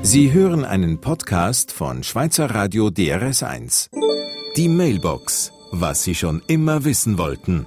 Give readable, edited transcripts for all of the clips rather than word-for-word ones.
Sie hören einen Podcast von Schweizer Radio DRS1. Die Mailbox. Was Sie schon immer wissen wollten.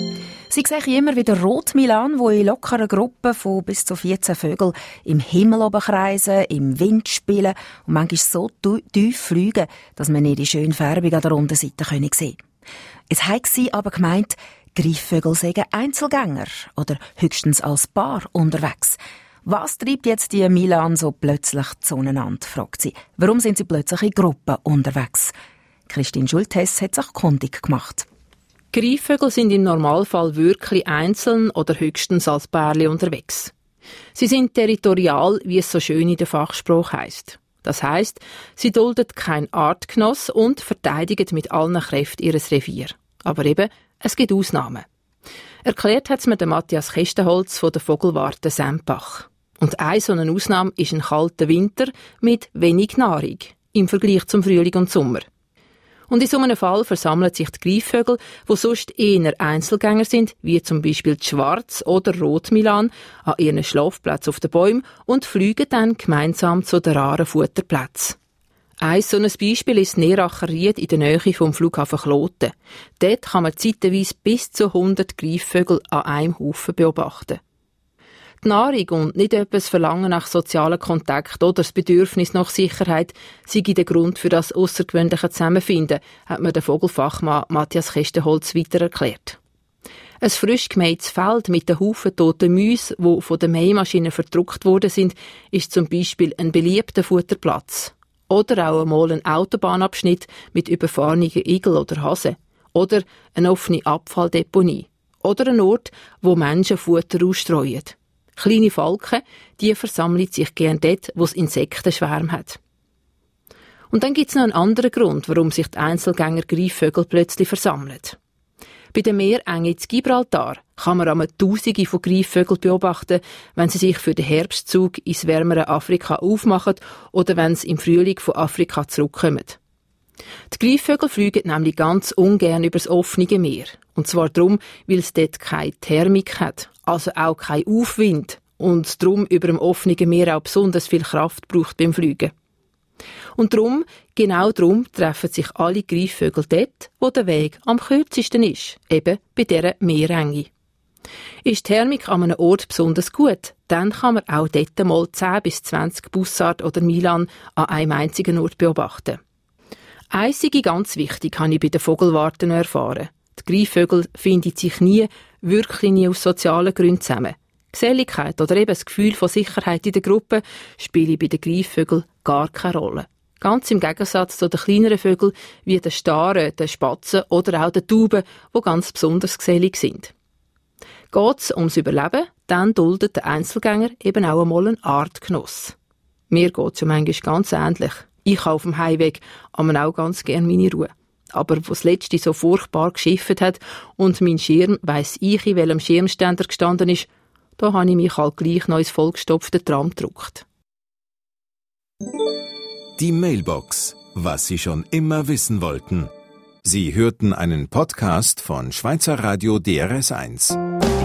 Sie sehen immer wieder Rotmilan, wo in lockeren Gruppen von bis zu 14 Vögeln im Himmel oben kreisen, im Wind spielen und manchmal so tief fliegen, dass man nicht die schöne Färbung an der Unterseite sehen können. Es hat sie aber gemeint, Greifvögel seien Einzelgänger oder höchstens als Paar unterwegs. Was treibt jetzt die Milan so plötzlich zueinander, fragt sie. Warum sind sie plötzlich in Gruppen unterwegs? Christine Schulthess hat sich kundig gemacht. Greifvögel sind im Normalfall wirklich einzeln oder höchstens als Pärchen unterwegs. Sie sind territorial, wie es so schön in der Fachsprache heisst. Das heisst, sie dulden keinen Artgenoss und verteidigen mit allen Kräften ihr Revier. Aber eben, es gibt Ausnahmen. Erklärt hat es mir der Matthias Kestenholz von der Vogelwarte Sempach. Und eine so eine Ausnahme ist ein kalter Winter mit wenig Nahrung im Vergleich zum Frühling und Sommer. Und in so einem Fall versammeln sich die Greifvögel, die sonst eher Einzelgänger sind, wie zum Beispiel die Schwarz- oder Rotmilan, an ihren Schlafplätzen auf den Bäumen und fliegen dann gemeinsam zu den raren Futterplätzen. Ein so ein Beispiel ist Neracher Ried in der Nähe vom Flughafen Kloten. Dort kann man zeitweise bis zu 100 Greifvögel an einem Haufen beobachten. Die Nahrung und nicht etwas Verlangen nach sozialen Kontakt oder das Bedürfnis nach Sicherheit sei der Grund für das außergewöhnliche Zusammenfinden, hat mir der Vogelfachmann Matthias Kestenholz weiter erklärt. Ein frisch gemähtes Feld mit einem Haufen toten Mäuse, die von der Mähmaschine verdruckt worden sind, ist zum Beispiel ein beliebter Futterplatz. Oder auch einmal ein Autobahnabschnitt mit überfahrenen Igel oder Hasen. Oder eine offene Abfalldeponie. Oder ein Ort, wo Menschen Futter ausstreuen. Kleine Falken, die versammeln sich gerne dort, wo es Insektenschwärme hat. Und dann gibt es noch einen anderen Grund, warum sich die Einzelgänger Greifvögel plötzlich versammeln. Bei der Meerenge in Gibraltar kann man einmal Tausende von Greifvögeln beobachten, wenn sie sich für den Herbstzug ins wärmere Afrika aufmachen oder wenn sie im Frühling von Afrika zurückkommen. Die Greifvögel fliegen nämlich ganz ungern über das offene Meer. Und zwar darum, weil es dort keine Thermik hat, also auch kein Aufwind und darum über dem offenen Meer auch besonders viel Kraft braucht beim Fliegen. Und darum, genau darum, treffen sich alle Greifvögel dort, wo der Weg am kürzesten ist, eben bei dieser Meerenge. Ist die Thermik an einem Ort besonders gut, dann kann man auch dort mal 10 bis 20 Bussard oder Milan an einem einzigen Ort beobachten. Eins ist ganz wichtig, habe ich bei den Vogelwarten erfahren. Die Greifvögel finden sich wirklich nie aus sozialen Gründen zusammen. Geselligkeit oder eben das Gefühl von Sicherheit in der Gruppe spielt bei den Greifvögeln gar keine Rolle. Ganz im Gegensatz zu den kleineren Vögeln wie den Staren, den Spatzen oder auch den Tauben, die ganz besonders gesellig sind. Geht es ums Überleben, dann duldet der Einzelgänger eben auch einmal einen Artgenoss. Mir geht es ja manchmal ganz ähnlich. Ich habe auf dem Heimweg auch ganz gerne meine Ruhe. Aber wo das Letzte so furchtbar geschifft hat und mein Schirm, weiss ich, in welchem Schirmständer gestanden ist, da habe ich mich halt gleich noch ins vollgestopfte Tram gedruckt. Die Mailbox. Was Sie schon immer wissen wollten. Sie hörten einen Podcast von Schweizer Radio DRS1.